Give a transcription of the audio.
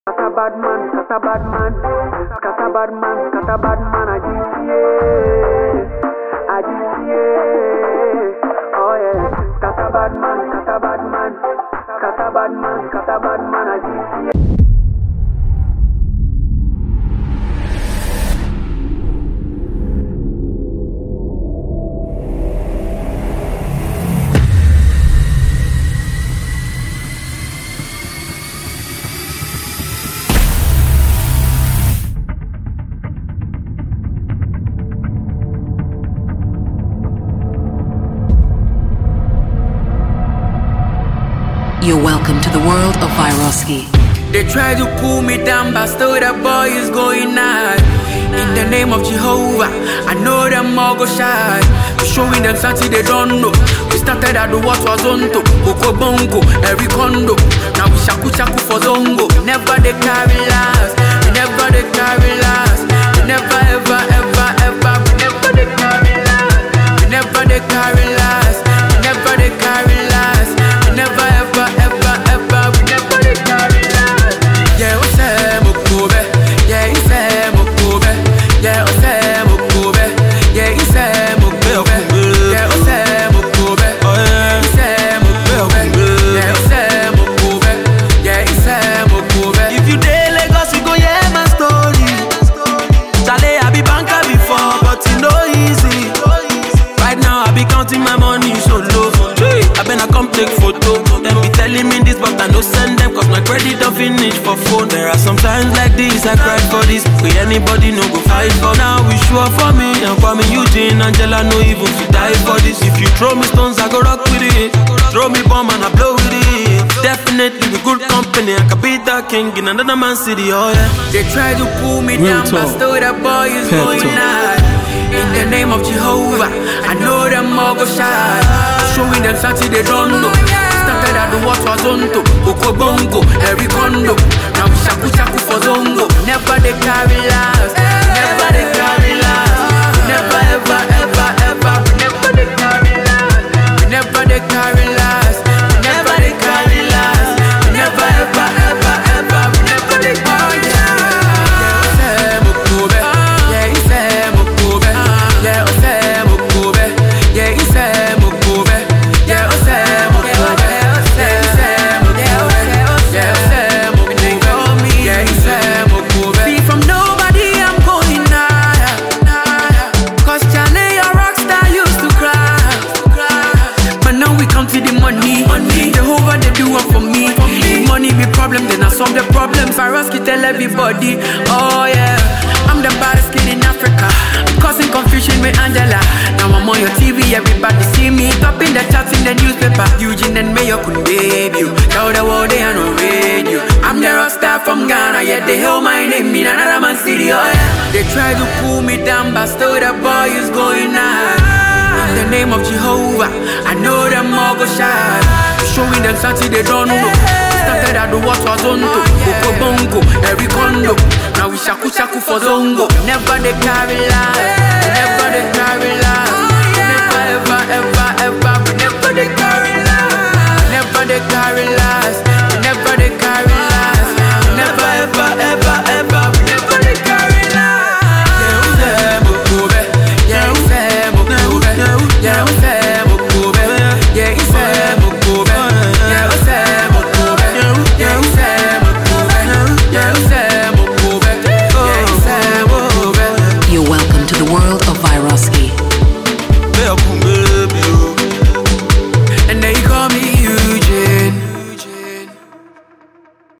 Kata bad man, kata bad man, kata bad man, kata bad man, ajiye, oh yeah. Kata bad man, kata bad man, kata bad man, kata bad man, ajiye. You're welcome to the world of Vyroski. They try to pull me down, but still that boy is going high. In the name of Jehovah, I know them all go shy. Showing them something they don't know. We started at the what was on to Boko Bongo, every condo. Now we shaku shaku for Zongo. Never they carry last. Never they carry last. Never ever ever ever. Never they carry last. Never they carry last. Never they carry last. Never ever ever ever. We never they carry last. Yeah, we say Mokobe. Yeah, he say Mokobe. Yeah, we say Mokobe. Yeah, he say Mokobe. Yeah, we say Mokobe. He say Mokobe. Yeah, we say Mokobe. Yeah, he say Mokobe. If you dey Lagos, you go hear my story. Chale, I be banker before, but it no easy. Right now, I be counting my money so low. I been a come take photo. Them be telling me this, but I no send them, cause my credit don't finish for phone. There are some times like this, I cry for this. We anybody no go fight for. Now we sure for me, and for me Eugene, Angela no even to die for this. If you throw me stones, I go rock with it. Throw me bomb and I blow with it. Definitely we good company, I can be the king in another man's city, oh yeah. They try to pull me down, but still that boy is going high. In the name of Jehovah, I know them all go shy. Showing them something they don't know. Started at the what was on to Boko Bongo, every condo. Now we shaku shaku for Zongo. Never they carry last. Never they carry last. Never ever ever ever. Never they carry last. Never they carry last. Never they carry last. Never ever ever ever. Never they carry last. Then I solve the problems. Vyroski tell everybody, oh yeah, I'm the baddest kid in Africa. I'm causing confusion with Angela. Now I'm on your TV, everybody see me. Top in the charts in the newspaper. Eugene and Mayo couldn't baby you. Tell the world they are no radio. I'm the rock star from Ghana, yet they hail my name in another man's city, oh yeah. They try to pull me down, but still the boy is going high. In the name of Jehovah, I know them all go shy. Showing them something they don't know. Started at the what was on to Boko Bongo, every condo. Now we shaku shaku for Zongo. Never they carry last. Never they carry last. Never ever ever ever. Never they carry last. Never they carry last. Never they